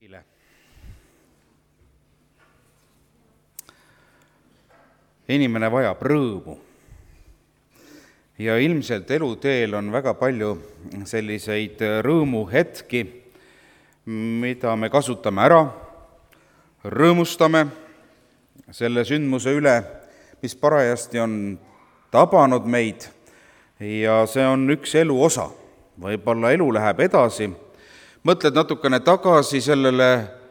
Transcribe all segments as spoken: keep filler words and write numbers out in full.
kõigile. Inimene vajab rõõmu ja ilmselt eluteel on väga palju selliseid rõõmuhetki, mida me kasutame ära, rõõmustame selle sündmuse üle, mis parajasti on tabanud meid ja see on üks elu osa. Võib-olla elu läheb edasi, mõtled natukene tagasi sellele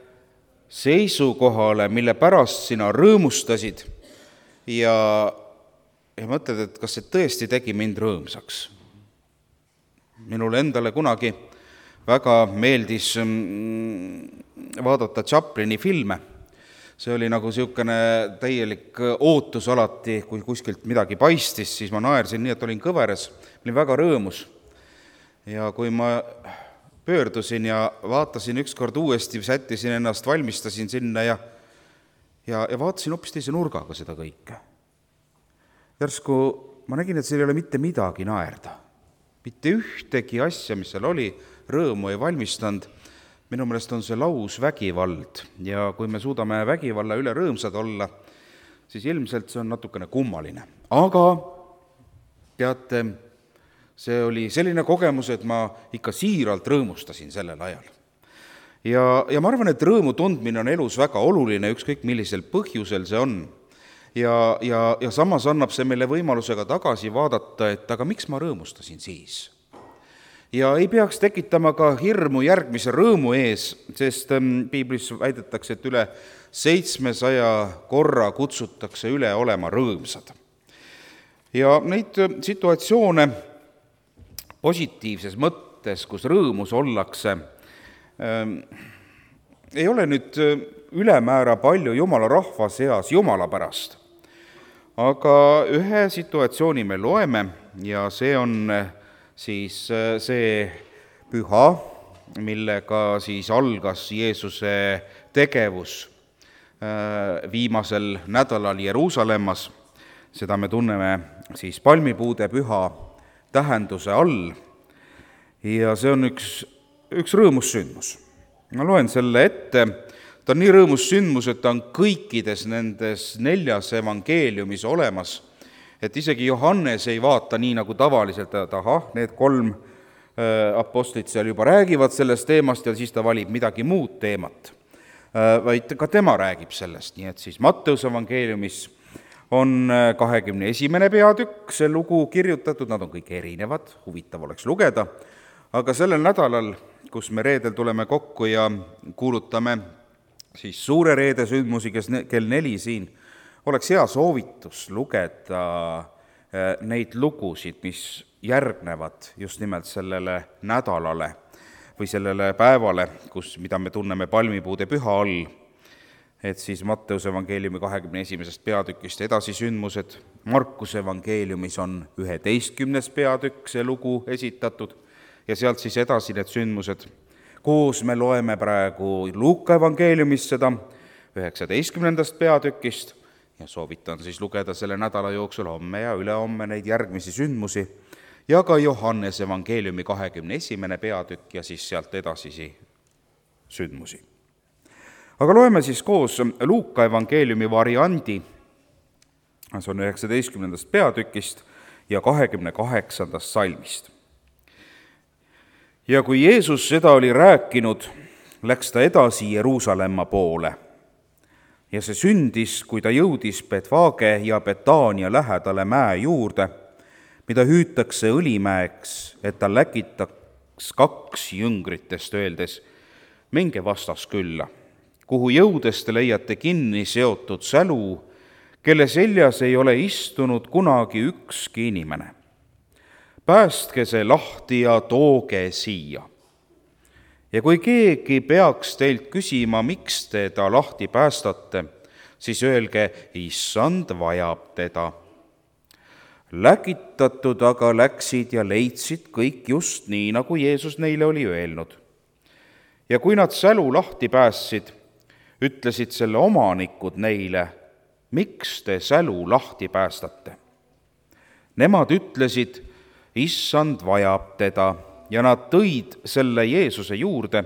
seisukohale, mille pärast sina rõõmustasid ja, ja mõtled, et kas see tõesti tegi mind rõõmsaks. Minule endale kunagi väga meeldis vaadata Chaplini filme. See oli nagu niisugune täielik ootus alati, kui kuskilt midagi paistis, siis ma naersin nii, et olin kõveres, olin väga rõõmus. Ja kui ma pöördusin ja vaatasin ükskord uuesti, sättisin ennast, valmistasin sinna ja, ja, ja vaatasin hoopis teise nurgaga seda kõike. Järsku ma nägin, et seal ei ole mitte midagi naerda. Mitte ühtegi asja, mis seal oli, rõõmu ei valmistanud. Minu meelest on see laus vägivald ja kui me suudame vägivalla üle rõõmsad olla, siis ilmselt see on natukene kummaline. Aga teate, see oli selline kogemus, et ma ikka siiralt rõõmustasin sellel ajal. Ja, ja ma arvan, et rõõmu tundmine on elus väga oluline, ükskõik millisel põhjusel see on. Ja, ja, ja samas annab see meile võimalusega tagasi vaadata, et aga miks ma rõõmustasin siis? Ja ei peaks tekitama ka hirmu järgmise rõõmu ees, sest piiblis väidetakse, et üle seitsmesaja korra kutsutakse üle olema rõõmsad. Ja neid situatsioone positiivses mõttes, kus rõõmus ollakse, äh, ei ole nüüd ülemäära palju Jumala rahva seas Jumala pärast. Aga ühe situatsiooni me loeme ja see on siis see püha, millega siis algas Jeesuse tegevus äh, viimasel nädalal Jeruusalemmas. Seda me tunneme siis palmipuude püha tähenduse all ja see on üks, üks rõõmus sündmus. Ma loen selle ette, ta on nii rõõmus sündmus, et ta on kõikides nendes neljas evangeeliumis olemas, et isegi Johannes ei vaata nii nagu tavaliselt, et ahah, need kolm äh, apostlit seal juba räägivad sellest teemast ja siis ta valib midagi muud teemat, äh, vaid ka tema räägib sellest, nii et siis Matteuse evangeeliumis on kahekümne esimene peatükk, see lugu kirjutatud, nad on kõik erinevad, huvitav oleks lugeda, aga sellel nädalal, kus me reedel tuleme kokku ja kuulutame siis suure reede sündmusi kell neli siin, oleks hea soovitus lugeda neid lugusid, mis järgnevad just nimelt sellele nädalale või sellele päevale, kus, mida me tunneme palmipuude püha all, et siis Matteuse evangeeliumi kahekümne esimesest peatükist edasi sündmused. Markuse evangeeliumis on üheteistkümnes peatükk see lugu esitatud ja sealt siis edasi need sündmused. Koos me loeme praegu Luuka evangeeliumist seda üheksateistkümnendast peatükist ja soovitan siis lugeda selle nädala jooksul homme ja ülehomme neid järgmisi sündmusi ja ka Johannes evangeeliumi kahekümne esimene peatükk ja siis sealt edasisi sündmusi. Aga loeme siis koos Luuka evangeeliumi variandi, see on üheksateistkümnendast peatükist ja kahekümne kaheksandast salmist. Ja kui Jeesus seda oli rääkinud, läks ta edasi Jeruusalemma poole. Ja see sündis, kui ta jõudis Betfage ja Betaania lähedale mäe juurde, mida hüütakse õlimäeks, et ta läkitaks kaks jüngritest öeldes, minge vastaskülla, kuhu jõudes te leiate kinni seotud sälu, kelle seljas ei ole istunud kunagi ükski inimene. Päästke see lahti ja tooge siia. Ja kui keegi peaks teilt küsima, miks te ta lahti päästate, siis öelge, issand vajab teda. Läkitatud aga läksid ja leidsid kõik just nii, nagu Jeesus neile oli öelnud. Ja kui nad sälu lahti päästsid, ütlesid selle omanikud neile, miks te sälu lahti päästate? Nemad ütlesid, issand vajab teda ja nad tõid selle Jeesuse juurde,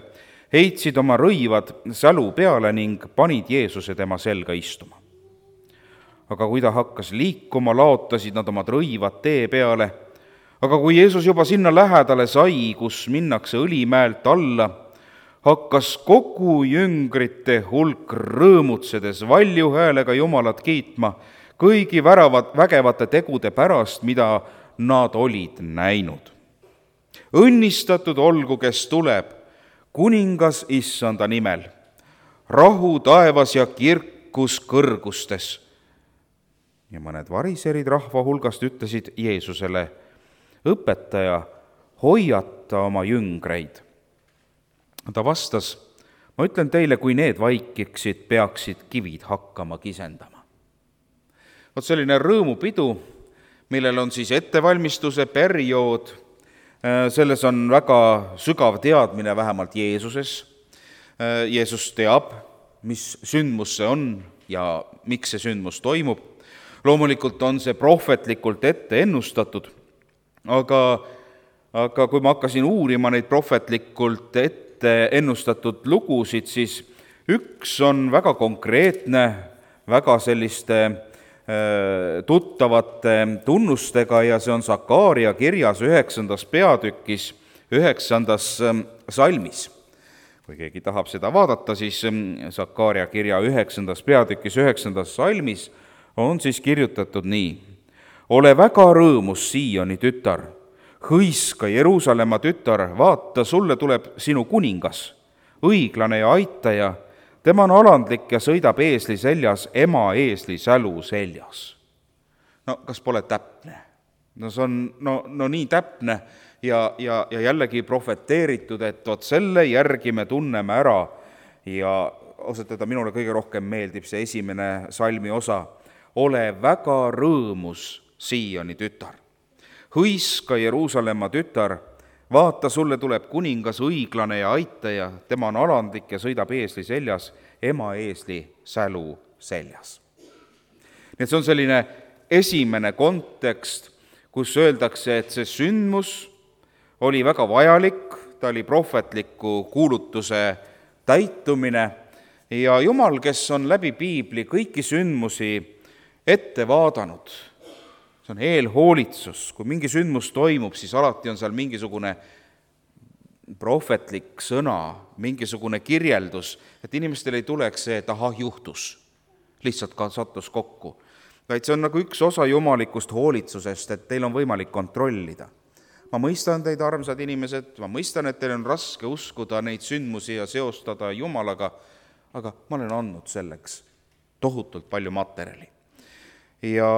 heitsid oma rõivad sälu peale ning panid Jeesuse tema selga istuma. Aga kui ta hakkas liikuma, laotasid nad omad rõivad tee peale, aga kui Jeesus juba sinna lähedale sai, kus minnakse Õlimäelt alla, hakkas kogu jüngrite hulk rõõmutsedes valju häälega Jumalat kiitma kõigi väravad, vägevate tegude pärast, mida nad olid näinud. Õnnistatud olgu, kes tuleb, kuningas issanda nimel, rahu taevas ja kirkus kõrgustes. Ja mõned variserid rahva hulgast ütlesid Jeesusele, õpetaja, hoiata oma jüngreid. Ta vastas, ma ütlen teile, kui need vaikiksid, peaksid kivid hakkama kisendama. Vot selline rõõmupidu, millel on siis ettevalmistuse periood, selles on väga sügav teadmine vähemalt Jeesuses. Jeesus teab, mis sündmus see on ja miks see sündmus toimub. Loomulikult on see prohvetlikult ette ennustatud, aga, aga kui ma hakkasin uurima neid prohvetlikult ette ennustatud lugusid, siis üks on väga konkreetne, väga selliste tuttavate tunnustega ja see on Sakaaria kirjas üheksandas peatükis, üheksandas salmis. Kui keegi tahab seda vaadata, siis Sakaaria kirja üheksandas peatükis, üheksandas salmis on siis kirjutatud nii. Ole väga rõõmus, Sioni tütar, hõiska Jeruusalemma tütar, vaata, sulle tuleb sinu kuningas, õiglane ja aitaja. Tema on alandlik ja sõidab eesli seljas, ema eesli sälu seljas. No kas pole täpne? No see on no, no nii täpne ja, ja, ja jällegi profeteeritud, et vot selle järgi me tunneme ära ja osatada minule kõige rohkem meeldib see esimene salmi osa. Ole väga rõõmus, Sioni tütar. Hõiska Jeruusalemma tütar, vaata, sulle tuleb kuningas õiglane ja aitaja, tema on alandlik ja sõidab eesli seljas, ema eesli sälu seljas. Nii et see on selline esimene kontekst, kus öeldakse, et see sündmus oli väga vajalik, ta oli prohvetliku kuulutuse täitumine ja Jumal, kes on läbi piibli kõiki sündmusi ette vaadanud, see on eelhoolitsus, kui mingi sündmus toimub, siis alati on seal mingisugune prohvetlik sõna, mingisugune kirjeldus, et inimestel ei tuleks see, et ahah, juhtus, lihtsalt ka sattus kokku. Vaid see on nagu üks osa jumalikust hoolitsusest, et teil on võimalik kontrollida. Ma mõistan teid, armsad inimesed, ma mõistan, et teil on raske uskuda neid sündmusi ja seostada Jumalaga, aga ma olen andnud selleks tohutult palju materjali. Ja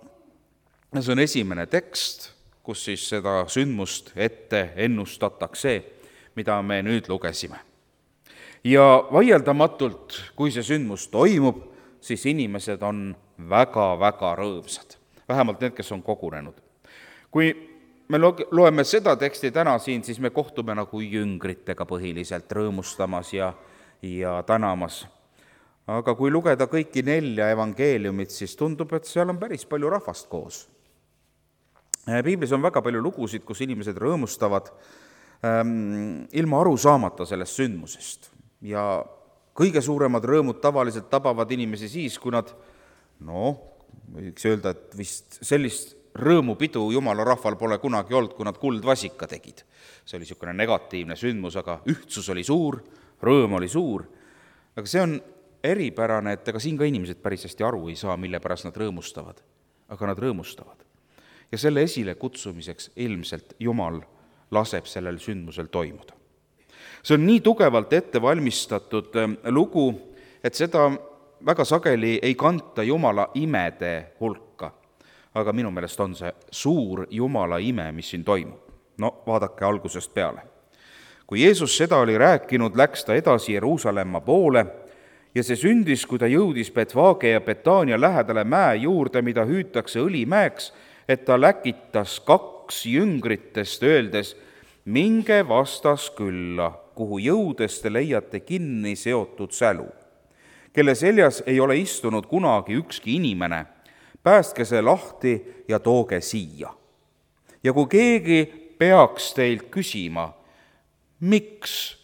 see on esimene tekst, kus siis seda sündmust ette ennustatakse, mida me nüüd lugesime. Ja vaieldamatult, kui see sündmus toimub, siis inimesed on väga-väga rõõmsad. Vähemalt need, kes on kogunenud. Kui me loeme seda teksti täna siin, siis me kohtume nagu jüngritega põhiliselt rõõmustamas ja, ja tänamas. Aga kui lugeda kõiki nelja evangeeliumit, siis tundub, et seal on päris palju rahvast koos. Piiblis on väga palju lugusid, kus inimesed rõõmustavad ähm, ilma aru saamata sellest sündmusest. Ja kõige suuremad rõõmud tavaliselt tabavad inimesi siis, kui nad, no, võiks öelda, et vist sellist rõõmupidu Jumala rahval pole kunagi olnud, kui nad kuldvasika tegid. See oli niisugune negatiivne sündmus, aga ühtsus oli suur, rõõm oli suur. Aga see on eripärane, et ega siin ka inimesed päris hästi aru ei saa, mille pärast nad rõõmustavad. Aga nad rõõmustavad. Ja selle esile kutsumiseks ilmselt Jumal laseb sellel sündmusel toimuda. See on nii tugevalt ette valmistatud lugu, et seda väga sageli ei kanta Jumala imede hulka. Aga minu meelest on see suur Jumala ime, mis siin toimub. No vaadake algusest peale. Kui Jeesus seda oli rääkinud, läks ta edasi Jeruusalemma poole ja see sündis, kui ta jõudis Betfage ja Betania lähedale mäe juurde, mida hüütakse Õlimäeks, et ta läkitas kaks jüngritest, öeldes, minge vastas külla, kuhu jõudes te leiate kinni seotud sälu, kelle seljas ei ole istunud kunagi ükski inimene, päästke see lahti ja tooge siia. Ja kui keegi peaks teilt küsima, miks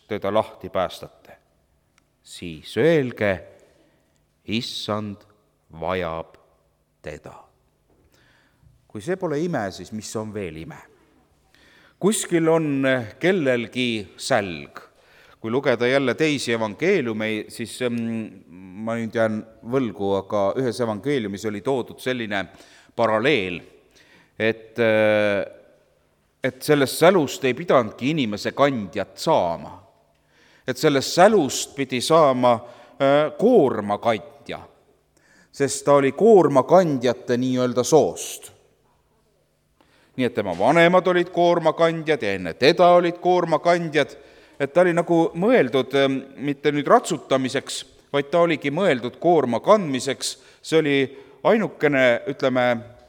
teda lahti päästate, siis öelge, issand vajab teda. Kui see pole ime, siis mis on veel ime? Kuskil on kellelgi sälg. Kui lugeda jälle teisi evangeeliumi, siis ma nüüd jään võlgu, aga ühes evangeeliumis oli toodud selline paralleel, et, et sellest sälust ei pidanudki inimese kandjat saama. Et sellest sälust pidi saama koormakandja, sest ta oli koormakandjate nii-öelda soost. Nii et tema vanemad olid koormakandjad ja enne teda olid koormakandjad, et ta oli nagu mõeldud mitte nüüd ratsutamiseks, vaid ta oligi mõeldud koorma kandmiseks. See oli ainukene, ütleme,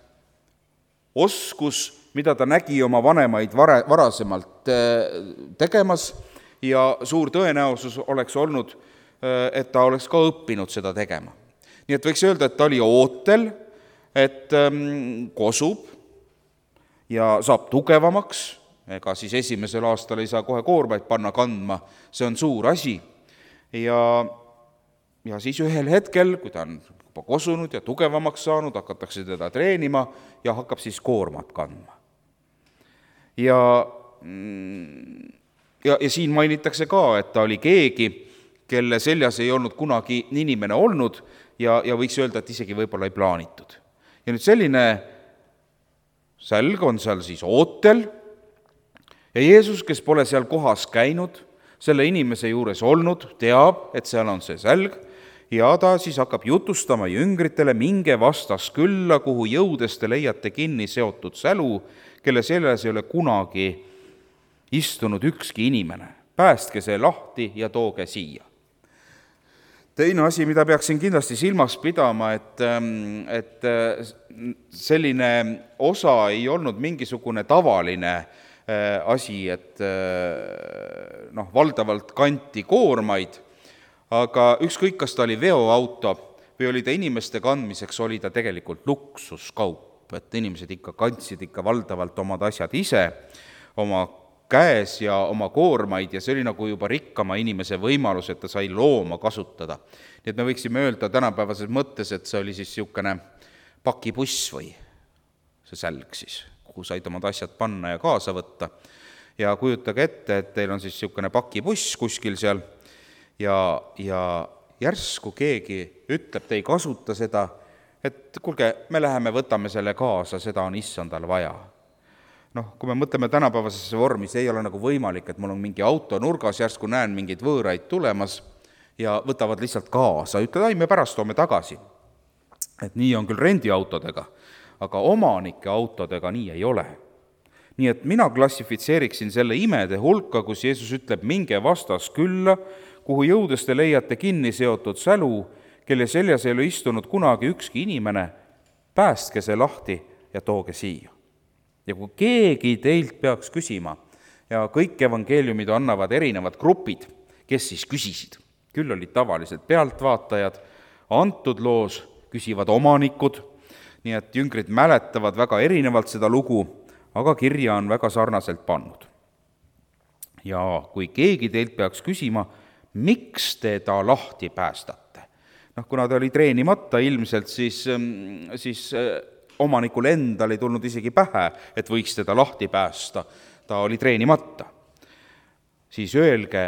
oskus, mida ta nägi oma vanemaid varasemalt tegemas ja suur tõenäosus oleks olnud, et ta oleks ka õppinud seda tegema. Nii et võiks öelda, et ta oli ootel, et kosub ja saab tugevamaks, ega siis esimesel aastal ei saa kohe koormaid panna kandma, see on suur asi. Ja, ja siis ühel hetkel, kui ta on juba kosunud ja tugevamaks saanud, hakatakse teda treenima ja hakkab siis koormat kandma. Ja, ja, ja siin mainitakse ka, et ta oli keegi, kelle seljas ei olnud kunagi inimene olnud ja, ja võiks öelda, et isegi võib-olla ei plaanitud. Ja nüüd selline sälg on seal siis ootel ja Jeesus, kes pole seal kohas käinud, selle inimese juures olnud, teab, et seal on see sälg ja ta siis hakkab jutustama jüngritele, minge vastas külla, kuhu jõudes te leiate kinni seotud sälu, kelle seljas ei ole kunagi istunud ükski inimene. Päästke see lahti ja tooge siia. Teine asi, mida peaksin kindlasti silmas pidama, et, et selline osa ei olnud mingisugune tavaline asi, et noh, valdavalt kanti koormaid, aga ükskõik, kas ta oli veoauto või oli ta inimeste kandmiseks, oli ta tegelikult luksuskaup, et inimesed ikka kandsid ikka valdavalt omad asjad ise, oma käes ja oma koormaid ja see oli nagu juba rikkama inimese võimalus, et ta sai looma kasutada. Nii et me võiksime öelda tänapäevases mõttes, et see oli siis niisugune pakibuss või see sälg siis, kuhu said omad asjad panna ja kaasa võtta. Ja kujutage ette, et teil on siis niisugune pakibuss kuskil seal ja, ja järsku keegi ütleb, te ei kasuta seda, et kuulge, me läheme, võtame selle kaasa, seda on issandal vaja. Noh, kui me mõtleme tänapäevasesse vormi, see ei ole nagu võimalik, et mul on mingi auto nurgas, järsku näen mingeid võõraid tulemas ja võtavad lihtsalt kaasa, ütled, ai, me pärast toome tagasi. Et nii on küll rendiautodega, aga omanike autodega nii ei ole. Nii et mina klassifitseeriksin selle imede hulka, kus Jeesus ütleb, minge vastas külla, kuhu jõudes te leiate kinni seotud sälu, kelle seljas ei ole istunud kunagi ükski inimene, päästke see lahti ja tooge siia. Ja kui keegi teilt peaks küsima, ja kõik evangeeliumid annavad erinevad grupid, kes siis küsisid, küll olid tavaliselt pealtvaatajad, antud loos küsivad omanikud, nii et jüngrid mäletavad väga erinevalt seda lugu, aga kirja on väga sarnaselt pannud. Ja kui keegi teilt peaks küsima, miks te ta lahti päästate? Noh, kuna ta oli treenimata ilmselt, siis, siis omanikul endal ei tulnud isegi pähe, et võiks teda lahti päästa. Ta oli treenimata. Siis öelge,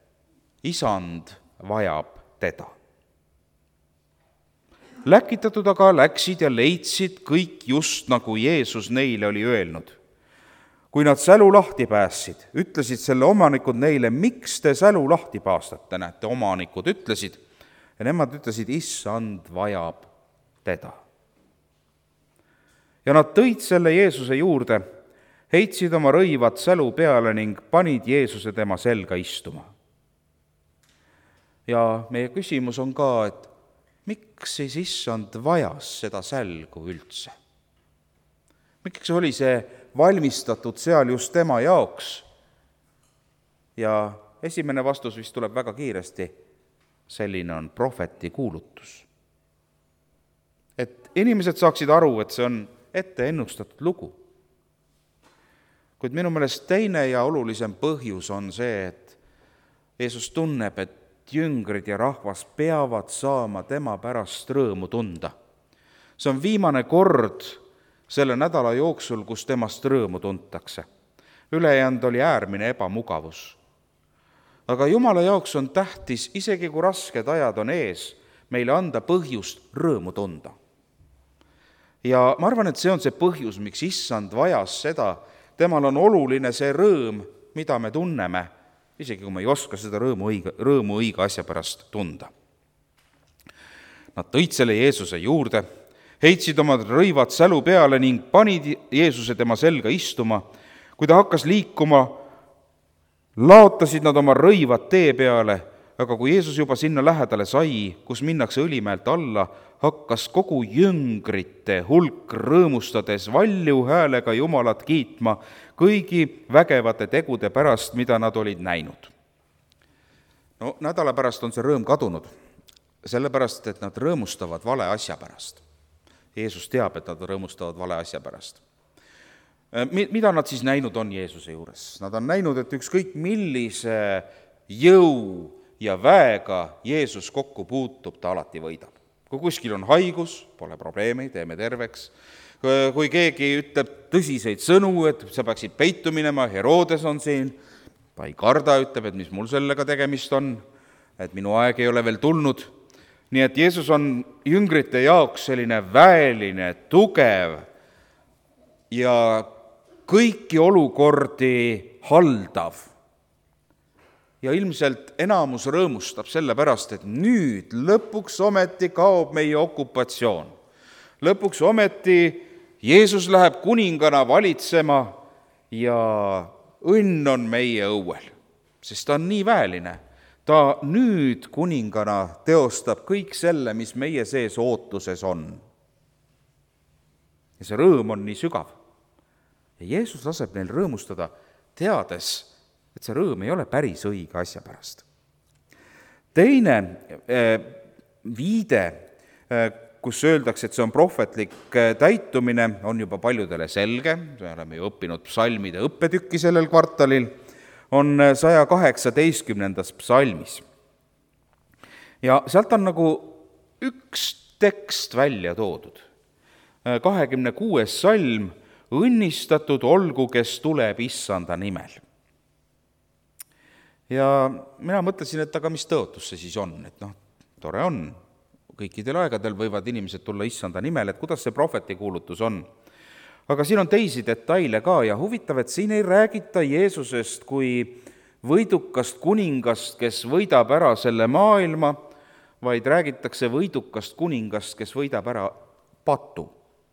isand vajab teda. Läkitatud aga läksid ja leidsid kõik just nagu Jeesus neile oli öelnud. Kui nad sälu lahti päässid, ütlesid selle omanikud neile, miks te sälu lahti päästate, näete, omanikud ütlesid, ja nemad ütlesid, issand vajab teda. Ja nad tõid selle Jeesuse juurde, heitsid oma rõivad sälu peale ning panid Jeesuse tema selga istuma. Ja meie küsimus on ka, et miks siis issand vajas seda sälgu üldse? Miks oli see valmistatud seal just tema jaoks? Ja esimene vastus vist tuleb väga kiiresti, selline on prohveti kuulutus. Et inimesed saaksid aru, et see on ette ennustatud lugu. Kuid minu meelest teine ja olulisem põhjus on see, et Jeesus tunneb, et jüngrid ja rahvas peavad saama tema pärast rõõmu tunda. See on viimane kord selle nädala jooksul, kus temast rõõmu tuntakse. Ülejäänud oli äärmine ebamugavus. Aga Jumala jaoks on tähtis, isegi kui rasked ajad on ees, meile anda põhjust rõõmu tunda. Ja ma arvan, et see on see põhjus, miks Issand vajas seda. Temal on oluline see rõõm, mida me tunneme, isegi kui me ei oska seda rõõmu õige, rõõmu õige asja pärast tunda. Nad tõid selle Jeesuse juurde, heitsid oma rõivad sälu peale ning panid Jeesuse tema selga istuma. Kui ta hakkas liikuma, laotasid nad oma rõivad tee peale, aga kui Jeesus juba sinna lähedale sai, kus minnakse Õlimäelt alla, hakkas kogu jüngrite hulk rõõmustades valju häälega Jumalat kiitma kõigi vägevate tegude pärast, mida nad olid näinud. No nädala pärast on see rõõm kadunud, sellepärast, et nad rõõmustavad vale asja pärast. Jeesus teab, et nad rõõmustavad vale asja pärast. Mida nad siis näinud on Jeesuse juures? Nad on näinud, et ükskõik millise jõu ja väega Jeesus kokku puutub, ta alati võidab. Kui kuskil on haigus, pole probleemi, teeme terveks. Kui keegi ütleb tõsiseid sõnu, et sa peaksid peitu minema, Herodes on siin, ta ei karda, ütleb, et mis mul sellega tegemist on, et minu aeg ei ole veel tulnud. Nii et Jeesus on jüngrite jaoks selline väeline, tugev ja kõiki olukordi haldav. Ja ilmselt enamus rõõmustab selle pärast, et nüüd lõpuks ometi kaob meie okupatsioon. Lõpuks ometi Jeesus läheb kuningana valitsema ja õnn on meie õuel, sest ta on nii väeline. Ta nüüd kuningana teostab kõik selle, mis meie sees ootuses on. Ja see rõõm on nii sügav. Ja Jeesus laseb neil rõõmustada, teades, et see rõõm ei ole päris õige asja pärast. Teine eh, viide, eh, kus öeldakse, et see on prohvetlik eh, täitumine, on juba paljudele selge, me oleme ju õppinud psalmide õppetükki sellel kvartalil, on saja kaheksateistkümnendas psalmis. Ja sealt on nagu üks tekst välja toodud. kahekümne kuues salm, õnnistatud olgu, kes tuleb Issanda nimel. Ja mina mõtlesin, et aga mis tõotus see siis on, et noh, tore on, kõikidel aegadel võivad inimesed tulla Issanda nimel, et kuidas see prohveti kuulutus on. Aga siin on teisi detaile ka ja huvitav, et siin ei räägita Jeesusest kui võidukast kuningast, kes võidab ära selle maailma, vaid räägitakse võidukast kuningast, kes võidab ära patu.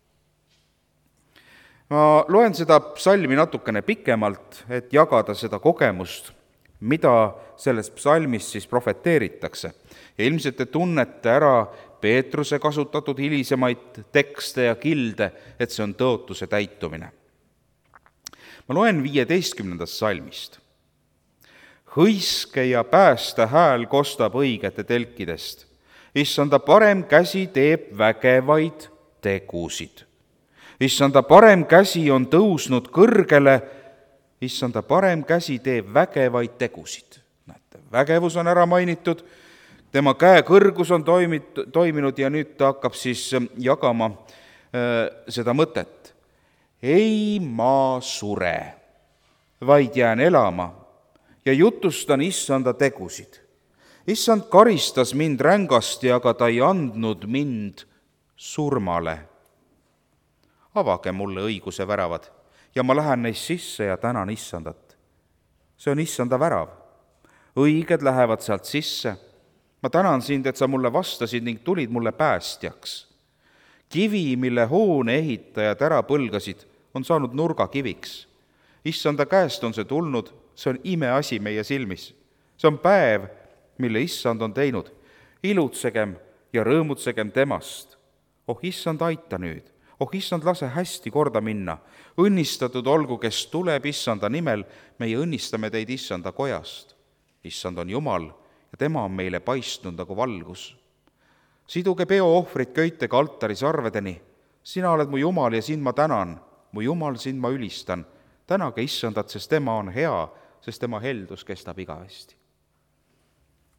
Ma loen seda psalmi natukene pikemalt, et jagada seda kogemust, mida selles psalmis siis profeteeritakse. Ja ilmselt te tunnete ära Peetruse kasutatud hilisemaid tekste ja kilde, et see on tõotuse täitumine. Ma loen viieteistkümnendast salmist. Hõiske ja päästa hääl kostab õigete telkidest. Issanda parem käsi teeb vägevaid tegusid. Issanda parem käsi on tõusnud kõrgele, Issanda parem käsi teeb vägevaid tegusid. Näete, vägevus on ära mainitud, tema käe kõrgus on toimit, toiminud ja nüüd ta hakkab siis jagama äh, seda mõtet. Ei ma sure, vaid jään elama ja jutustan Issanda tegusid. Issand karistas mind rängasti, aga ta ei andnud mind surmale. Avage mulle õiguse väravad ja ma lähen neist sisse ja tänan Issandat. See on Issanda värav. Õiged lähevad sealt sisse. Ma tänan sind, et sa mulle vastasid ning tulid mulle päästjaks. Kivi, mille hoone ehitajad ära põlgasid, on saanud nurgakiviks. Issanda käest on see tulnud, see on imeasi meie silmis. See on päev, mille Issand on teinud. Ilutsegem ja rõõmutsegem temast. Oh, Issand, aita nüüd. Oh, Issand, lase hästi korda minna. Õnnistatud olgu, kes tuleb Issanda nimel, meie õnnistame teid Issanda kojast. Issand on Jumal ja tema on meile paistnud nagu valgus. Siduge peoohvrid köitega altari sarvedeni. Sina oled mu Jumal ja sind ma tänan. Mu Jumal, sind ma ülistan. Tänage Issandat, sest tema on hea, sest tema heldus kestab igavesti.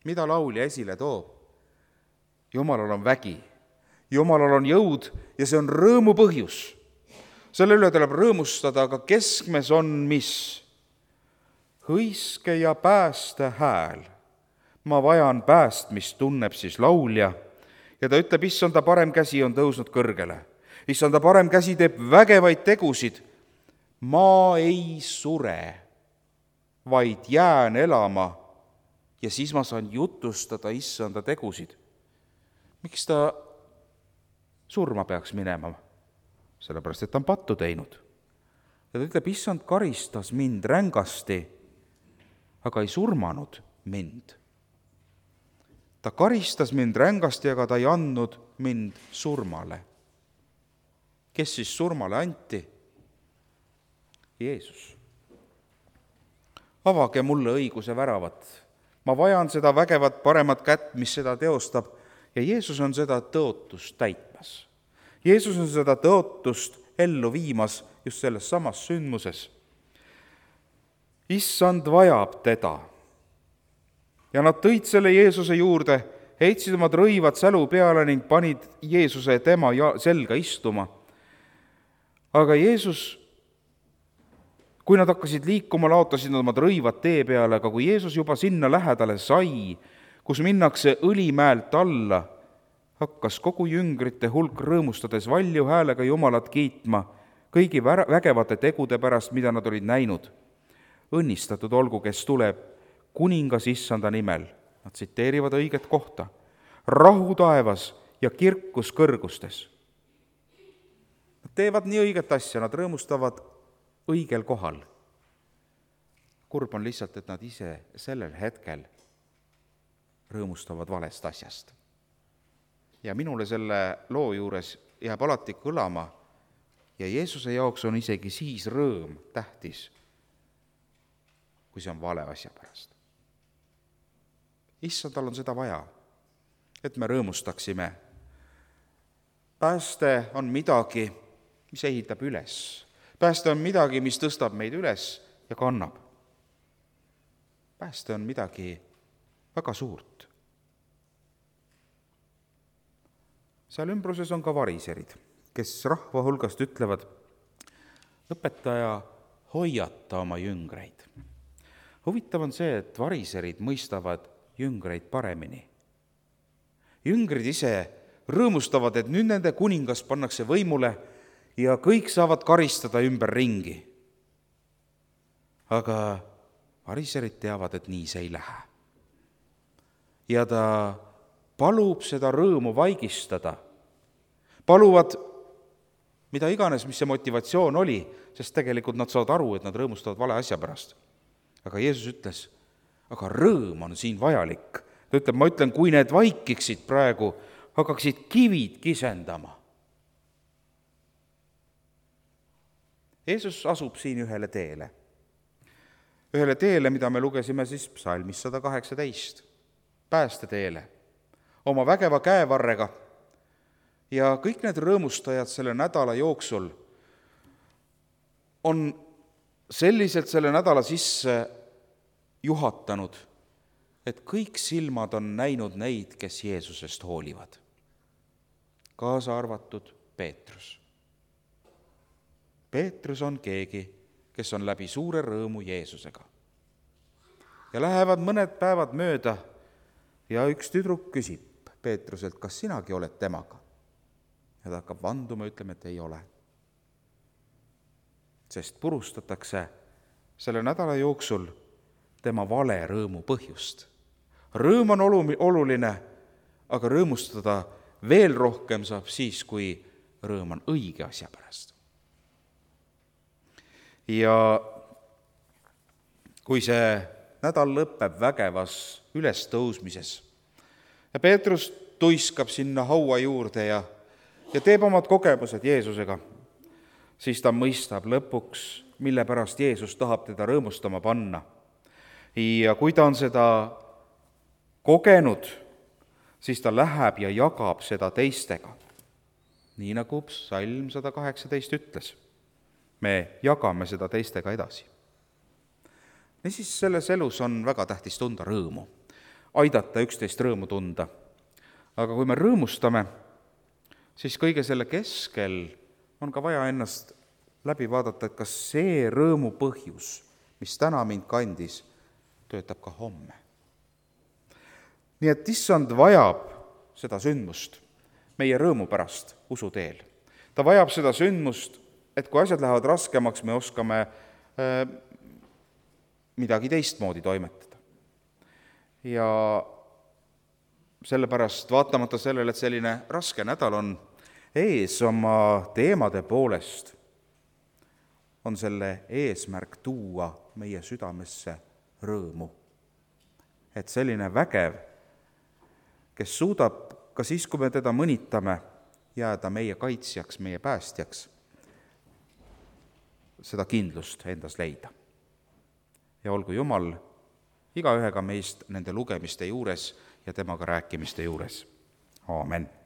mida laulja esile toob? Jumalal on vägi, Jumalal on jõud ja see on rõõmu põhjus. Selle üle tuleb rõõmustada, aga keskmes on mis? Hõiske ja pääste hääl. Ma vajan päästmist, tunneb siis laulja. Ja ta ütleb, issanda parem käsi on tõusnud kõrgele. Issanda parem käsi teeb vägevaid tegusid. Ma ei sure, vaid jään elama ja siis ma saan jutustada issanda tegusid. Miks ta surma peaks minema? Sellepärast, et ta on pattu teinud. Ja ta ütleb, issand karistas mind rängasti, aga ei surmanud mind. Ta karistas mind rängasti, aga ta ei andnud mind surmale. Kes siis surmale anti? Jeesus. Avage mulle õiguse väravat. Ma vajan seda vägevat paremat kätt, mis seda teostab, ja Jeesus on seda tõotust täitmas. Jeesus on seda tõotust ellu viimas just selles samas sündmuses. Issand vajab teda. Ja nad tõid selle Jeesuse juurde, heitsid omad rõivad sälu peale ning panid Jeesuse tema selga istuma. Aga Jeesus, kui nad hakkasid liikuma, laotasid nad omad rõivad tee peale, aga kui Jeesus juba sinna lähedale sai, kus minnakse Õlimäelt alla, hakkas kogu jüngrite hulk rõõmustades valju häälega Jumalat kiitma kõigi vägevate tegude pärast, mida nad olid näinud. Õnnistatud olgu, kes tuleb kuningas issanda nimel. Nad tsiteerivad õiget kohta. Rahu taevas ja kirkus kõrgustes. Nad teevad nii õiget asja, nad rõõmustavad õigel kohal. Kurb on lihtsalt, et nad ise sellel hetkel rõõmustavad valest asjast. Ja minule selle loo juures jääb alati kõlama ja Jeesuse jaoks on isegi siis rõõm tähtis, kui see on vale asja pärast. Issand, tal on seda vaja, et me rõõmustaksime. Pääste on midagi, mis ehitab üles. Pääste on midagi, mis tõstab meid üles ja kannab. Pääste on midagi väga suurt. Seal ümbruses on ka variserid, kes rahva hulgast ütlevad, õpetaja, hoiata oma jüngreid. Huvitav on see, et variserid mõistavad jüngreid paremini. Jüngrid ise rõõmustavad, et nüüd nende kuningas pannakse võimule ja kõik saavad karistada ümber ringi. Aga variserid teavad, et nii see ei lähe. Ja ta palub seda rõõmu vaigistada. Paluvad, mida iganes, mis see motivatsioon oli, sest tegelikult nad saavad aru, et nad rõõmustavad vale asja pärast. Aga Jeesus ütles, aga rõõm on siin vajalik. Ta ütleb, ma ütlen, kui need vaikiksid praegu, hakkaksid kivid kisendama. Jeesus asub siin ühele teele. Ühele teele, mida me lugesime siis psalmis sada kaheksateist, päästeteele, oma vägeva käevarrega. Ja kõik need rõõmustajad selle nädala jooksul on selliselt selle nädala sisse juhatanud, et kõik silmad on näinud neid, kes Jeesusest hoolivad. Kaasa arvatud Peetrus. Peetrus on keegi, kes on läbi suure rõõmu Jeesusega. Ja lähevad mõned päevad mööda ja üks tüdruk küsib Peetruselt, kas sinagi oled temaga? Ja ta hakkab vanduma, ütleme, et ei ole. Sest purustatakse selle nädala jooksul tema vale rõõmu põhjust. Rõõm on oluline, aga rõõmustada veel rohkem saab siis, kui rõõm on õige asja pärast. Ja kui see nädal lõpeb vägevas ülestõusmises ja Peetrus tuiskab sinna haua juurde ja ja teeb omad kogemused Jeesusega, siis ta mõistab lõpuks, mille pärast Jeesus tahab teda rõõmustama panna. Ja kui ta on seda kogenud, siis ta läheb ja jagab seda teistega. Nii nagu psalm sada kaheksateist ütles. Me jagame seda teistega edasi. Ja siis selles elus on väga tähtis tunda rõõmu. aidata üksteist rõõmu tunda. Aga kui me rõõmustame, siis kõige selle keskel on ka vaja ennast läbi vaadata, et kas see rõõmu põhjus, mis täna mind kandis, töötab ka homme. Nii et issand vajab seda sündmust meie rõõmu pärast usu teel. Ta vajab seda sündmust, et kui asjad lähevad raskemaks, me oskame äh, midagi teistmoodi toimetada. Ja sellepärast, vaatamata sellele, et selline raske nädal on ees oma teemade poolest, on selle eesmärk tuua meie südamesse rõõmu. Et selline vägev, kes suudab ka siis, kui me teda mõnitame, jääda meie kaitsjaks, meie päästjaks, seda kindlust endas leida. Ja olgu Jumal igaühega meist nende lugemiste juures ja temaga rääkimiste juures. Aamen.